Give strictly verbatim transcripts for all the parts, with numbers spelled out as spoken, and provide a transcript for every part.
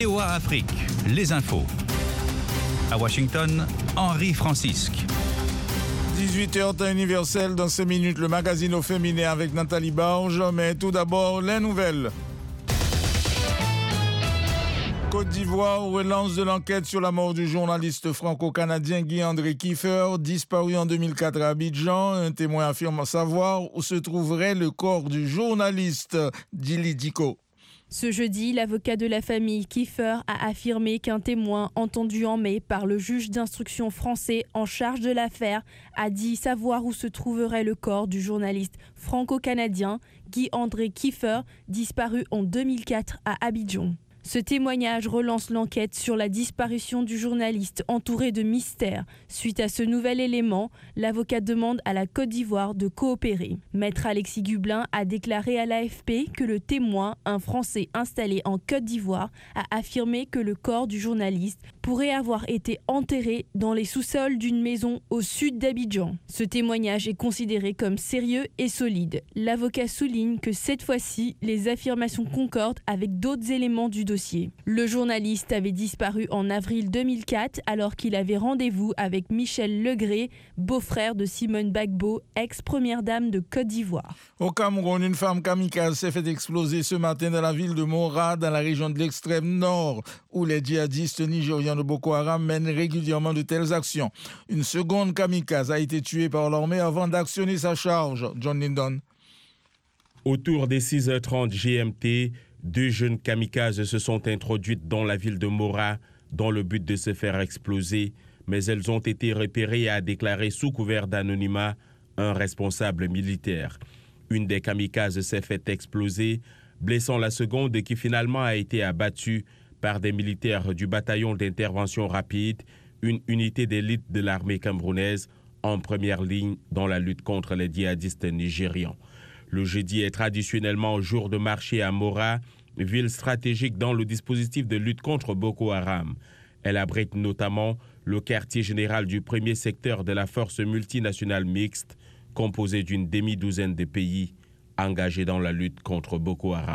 V O A Afrique, les infos. À Washington, Henri Francisque. dix-huit heures temps universel dans ces minutes, le magazine au féminin avec Nathalie Barge. Mais tout d'abord, les nouvelles. Côte d'Ivoire, relance de l'enquête sur la mort du journaliste franco-canadien Guy-André Kiefer, disparu en deux mille quatre à Abidjan. Un témoin affirme savoir où se trouverait le corps du journaliste, Dili Diko. Ce jeudi, l'avocat de la famille Kiefer a affirmé qu'un témoin entendu en mai par le juge d'instruction français en charge de l'affaire a dit savoir où se trouverait le corps du journaliste franco-canadien Guy-André Kiefer, disparu en deux mille quatre à Abidjan. Ce témoignage relance l'enquête sur la disparition du journaliste entouré de mystères. Suite à ce nouvel élément, l'avocat demande à la Côte d'Ivoire de coopérer. Maître Alexis Gublin a déclaré à l'A F P que le témoin, un Français installé en Côte d'Ivoire, a affirmé que le corps du journaliste pourrait avoir été enterré dans les sous-sols d'une maison au sud d'Abidjan. Ce témoignage est considéré comme sérieux et solide. L'avocat souligne que cette fois-ci, les affirmations concordent avec d'autres éléments du dossier. Le journaliste avait disparu en avril deux mille quatre alors qu'il avait rendez-vous avec Michel Legré, beau-frère de Simone Gbagbo, ex-première dame de Côte d'Ivoire. Au Cameroun, une femme kamikaze s'est fait exploser ce matin dans la ville de Mora, dans la région de l'extrême nord, où les djihadistes nigérians de Boko Haram mènent régulièrement de telles actions. Une seconde kamikaze a été tuée par l'armée avant d'actionner sa charge. John Lindon. Autour des six heures trente G M T, deux jeunes kamikazes se sont introduites dans la ville de Mora dans le but de se faire exploser, mais elles ont été repérées et a déclaré sous couvert d'anonymat un responsable militaire. Une des kamikazes s'est fait exploser, blessant la seconde qui finalement a été abattue par des militaires du bataillon d'intervention rapide, une unité d'élite de l'armée camerounaise en première ligne dans la lutte contre les djihadistes nigérians. Le jeudi est traditionnellement jour de marché à Mora, ville stratégique dans le dispositif de lutte contre Boko Haram. Elle abrite notamment le quartier général du premier secteur de la force multinationale mixte, composée d'une demi-douzaine de pays engagés dans la lutte contre Boko Haram.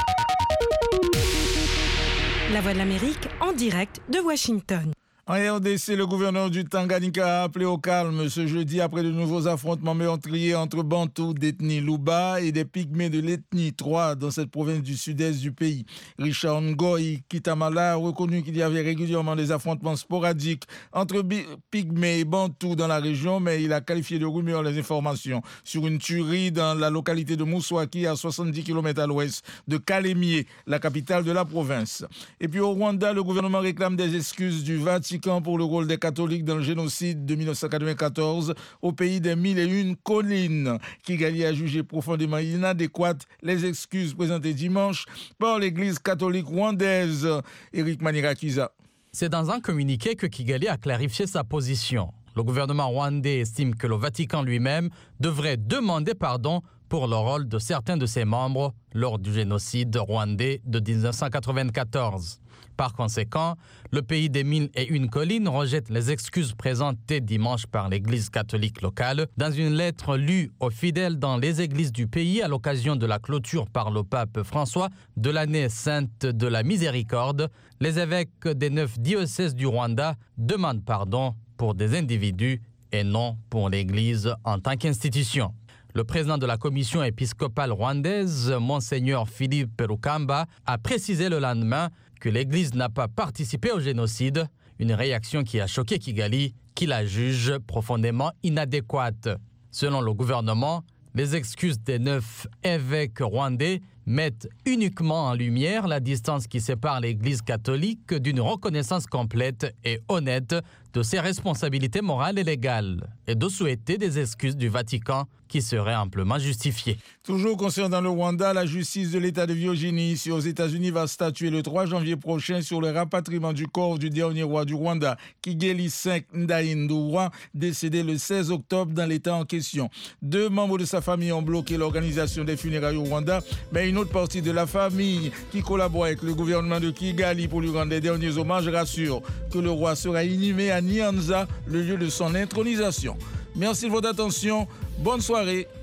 La Voix de l'Amérique en direct de Washington. En R D C, le gouverneur du Tanganyika a appelé au calme ce jeudi après de nouveaux affrontements meurtriers entre Bantous d'ethnie Luba et des Pygmées de l'ethnie trois dans cette province du sud-est du pays. Richard Ngoï Kitamala a reconnu qu'il y avait régulièrement des affrontements sporadiques entre Pygmées et Bantous dans la région, mais il a qualifié de rumeurs les informations sur une tuerie dans la localité de Moussouaki à soixante-dix kilomètres à l'ouest de Kalemie, la capitale de la province. Et puis au Rwanda, le gouvernement réclame des excuses du Vatican pour le rôle des catholiques dans le génocide de dix-neuf cent quatre-vingt-quatorze au pays des mille et une collines. Kigali a jugé profondément inadéquates les excuses présentées dimanche par l'église catholique rwandaise. Éric Manirakiza. C'est dans un communiqué que Kigali a clarifié sa position. Le gouvernement rwandais estime que le Vatican lui-même devrait demander pardon pour le rôle de certains de ses membres lors du génocide rwandais de dix-neuf cent quatre-vingt-quatorze. Par conséquent, le pays des mille et une collines rejette les excuses présentées dimanche par l'Église catholique locale dans une lettre lue aux fidèles dans les églises du pays à l'occasion de la clôture par le pape François de l'année sainte de la miséricorde. Les évêques des neuf diocèses du Rwanda demandent pardon pour des individus et non pour l'Église en tant qu'institution. Le président de la commission épiscopale rwandaise, Monseigneur Philippe Rukamba, a précisé le lendemain que l'Église n'a pas participé au génocide, une réaction qui a choqué Kigali, qui la juge profondément inadéquate. Selon le gouvernement, les excuses des neuf évêques rwandais mettent uniquement en lumière la distance qui sépare l'Église catholique d'une reconnaissance complète et honnête de ses responsabilités morales et légales, et de souhaiter des excuses du Vatican qui seraient amplement justifiées. Toujours concernant le Rwanda, la justice de l'État de Virginie ici aux États-Unis va statuer le trois janvier prochain sur le rapatriement du corps du dernier roi du Rwanda, Kigeli cinq Ndahindurwa, décédé le seize octobre dans l'État en question. Deux membres de sa famille ont bloqué l'organisation des funérailles au Rwanda, mais une autre partie de la famille qui collabore avec le gouvernement de Kigali pour lui rendre les derniers hommages rassure que le roi sera inhumé à Nyanza, le lieu de son intronisation. Merci de votre attention. Bonne soirée.